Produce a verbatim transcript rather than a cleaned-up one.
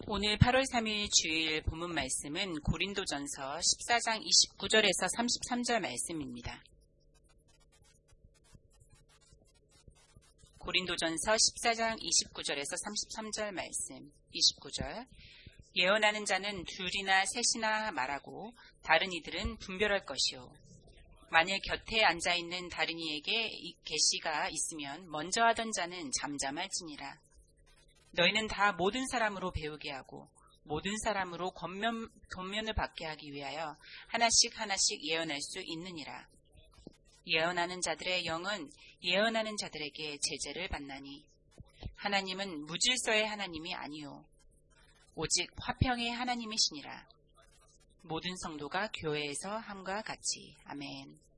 오늘 팔월 삼일 주일 본문 말씀은 고린도전서 십사 장 이십구 절에서 삼십삼 절 말씀입니다. 고린도전서 십사 장 이십구 절에서 삼십삼 절 말씀. 이십구 절. 예언하는 자는 둘이나 셋이나 말하고 다른 이들은 분별할 것이요. 만일 곁에 앉아있는 다른 이에게 계시가 있으면 먼저 하던 자는 잠잠할지니라. 너희는 다 모든 사람으로 배우게 하고 모든 사람으로 권면, 권면을 받게 하기 위하여 하나씩 하나씩 예언할 수 있느니라. 예언하는 자들의 영은 예언하는 자들에게 제재를 받나니 하나님은 무질서의 하나님이 아니요 오직 화평의 하나님이시니라. 모든 성도가 교회에서 함과 같이. 아멘.